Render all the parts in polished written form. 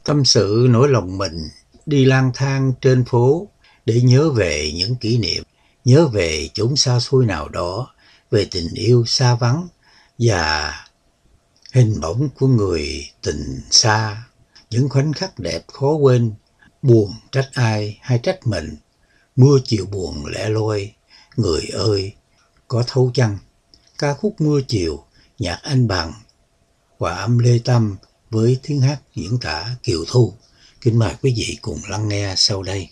Tâm sự nỗi lòng mình, đi lang thang trên phố để nhớ về những kỷ niệm, nhớ về chốn xa xôi nào đó, về tình yêu xa vắng và hình bóng của người tình xa. Những khoảnh khắc đẹp khó quên, buồn trách ai hay trách mình, mưa chiều buồn lẻ loi, người ơi có thấu chăng? Ca khúc Mưa chiều, nhạc Anh Bằng, hòa âm Lê Tâm với tiếng hát diễn tả Kiều Thu. Kính mời quý vị cùng lắng nghe sau đây.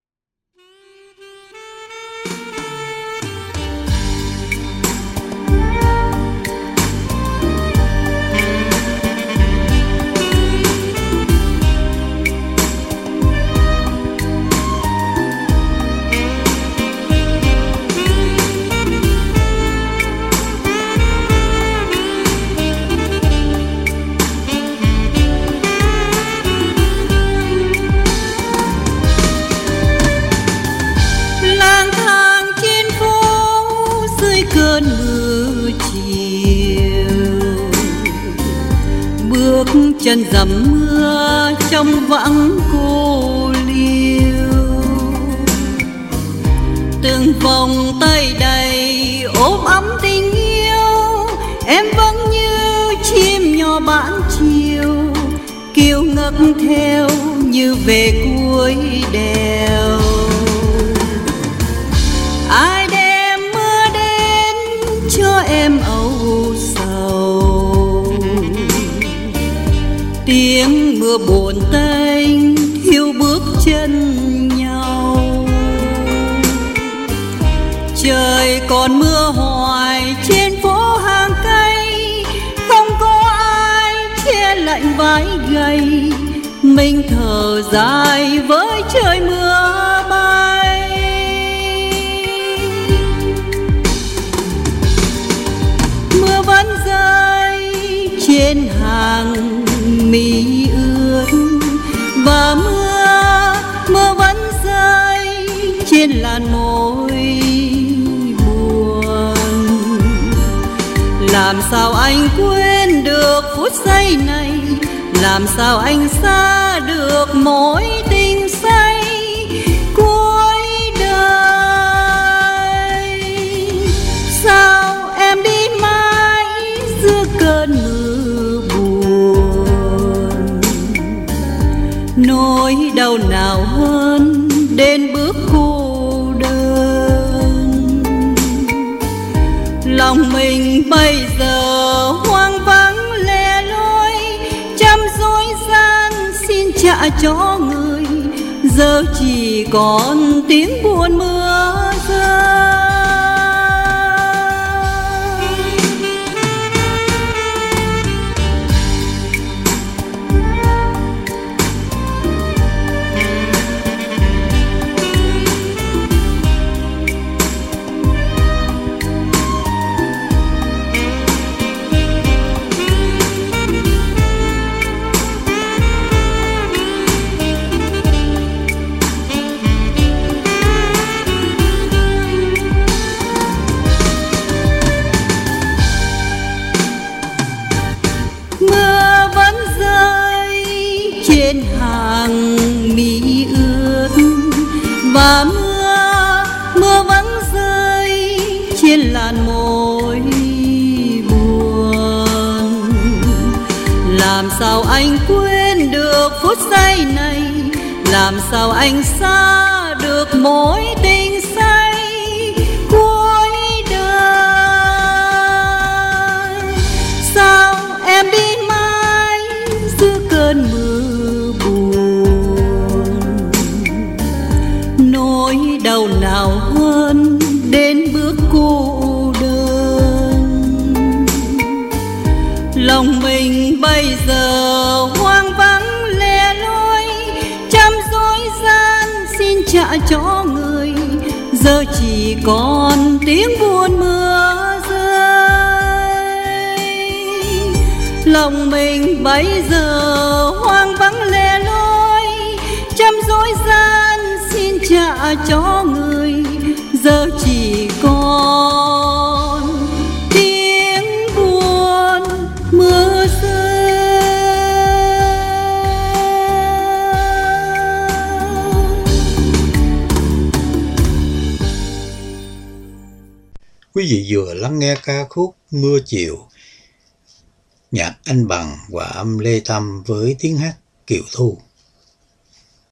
Chân dầm mưa trong vắng cô liêu, từng vòng tay đầy ôm ấm tình yêu. Em vẫn như chim nhỏ bản chiều, kiêu ngất theo như về cuối đèo. Ai đem mưa đến cho em âu sầu, tiếng mưa buồn tênh hiu bước chân nhau. Trời còn mưa hoài trên phố hàng cây, không có ai che lạnh vai gầy. Mình thở dài với trời mưa bay. Mưa vẫn rơi trên hàng mi ướt, và mưa vẫn rơi trên làn môi buồn. Làm sao anh quên được phút giây này, làm sao anh xa được mối tình say cuối đời. Sao em đi mãi giữa cơn mưa buồn, nỗi đau nào hơn đến bước cô đơn. Lòng mình bây giờ hoang vắng lẻ loi, trăm dối gian xin trả cho người, giờ chỉ còn tiếng buồn mưa rơi. Và mưa vẫn rơi trên làn môi buồn. Làm sao anh quên được phút giây này, làm sao anh xa được mối tình say cuối đời. Sao em đi mãi giữa cơn mưa buồn, nỗi đau nào hơn đến bước cô đơn. Lòng mình bây giờ hoang vắng lẻ loi, trăm dối gian xin trả cho người, giờ chỉ còn tiếng buồn mưa rơi. Lòng mình bây giờ hoang vắng lẻ loi, trăm dối gian xin trả cho người, giờ chỉ còn tiếng buồn mưa rơi. Quý vị vừa lắng nghe ca khúc Mưa Chiều, nhạc Anh Bằng và âm Lê Tâm với tiếng hát Kiều Thu.